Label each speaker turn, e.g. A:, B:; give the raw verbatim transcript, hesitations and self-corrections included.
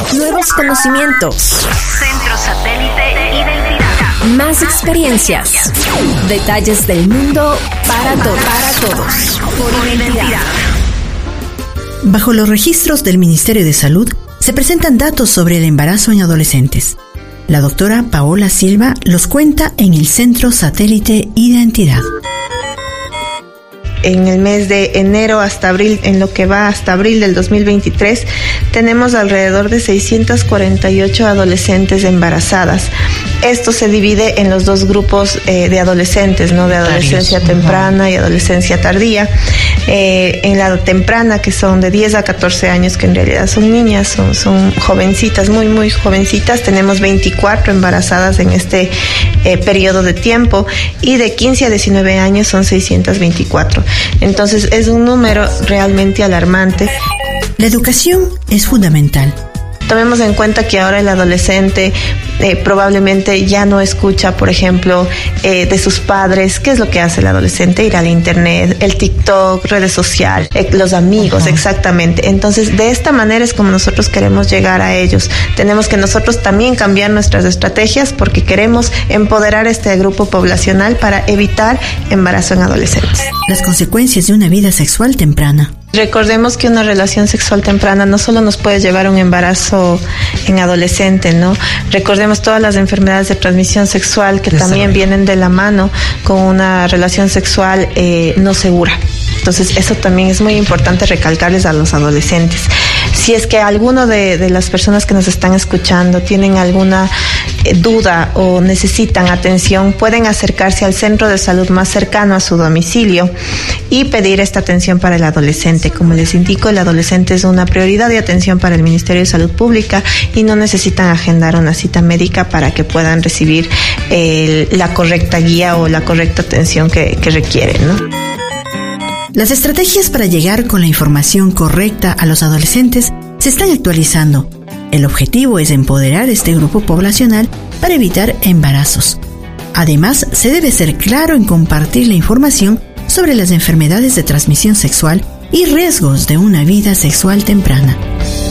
A: Nuevos conocimientos.
B: Centro Satélite Identidad.
A: Más experiencias. Detalles del mundo para todos. Para todos. Por identidad.
C: Bajo los registros del Ministerio de Salud se presentan datos sobre el embarazo en adolescentes. La doctora Paola Silva los cuenta en el Centro Satélite Identidad.
D: En el mes de enero hasta abril, en lo que va hasta abril del dos mil veintitrés, tenemos alrededor de seiscientas cuarenta y ocho adolescentes embarazadas. Esto se divide en los dos grupos eh, de adolescentes, ¿no? De adolescencia temprana y adolescencia tardía. Eh, en la temprana, que son de diez a catorce años, que en realidad son niñas, son, son jovencitas, muy, muy jovencitas, tenemos veinticuatro embarazadas en este eh, periodo de tiempo, y de quince a diecinueve años son seiscientas veinticuatro. Entonces es un número realmente alarmante.
C: La educación es fundamental.
D: Tomemos en cuenta que ahora el adolescente eh, probablemente ya no escucha, por ejemplo, eh, de sus padres. ¿Qué es lo que hace el adolescente? Ir al internet, el TikTok, redes sociales, eh, los amigos, uh-huh. Exactamente. Entonces, de esta manera es como nosotros queremos llegar a ellos. Tenemos que nosotros también cambiar nuestras estrategias porque queremos empoderar a este grupo poblacional para evitar embarazo en adolescentes.
C: Las consecuencias de una vida sexual temprana.
D: Recordemos que una relación sexual temprana no solo nos puede llevar a un embarazo en adolescente, ¿no? Recordemos todas las enfermedades de transmisión sexual que también vienen de la mano con una relación sexual eh, no segura. Entonces, eso también es muy importante recalcarles a los adolescentes. Si es que alguno de, de las personas que nos están escuchando tienen alguna eh, duda o necesitan atención, pueden acercarse al centro de salud más cercano a su domicilio y pedir esta atención para el adolescente. Como les indico, el adolescente es una prioridad de atención para el Ministerio de Salud Pública y no necesitan agendar una cita médica para que puedan recibir eh, la correcta guía o la correcta atención que, que requieren, ¿no?
C: Las estrategias para llegar con la información correcta a los adolescentes se están actualizando. El objetivo es empoderar a este grupo poblacional para evitar embarazos. Además, se debe ser claro en compartir la información sobre las enfermedades de transmisión sexual y riesgos de una vida sexual temprana.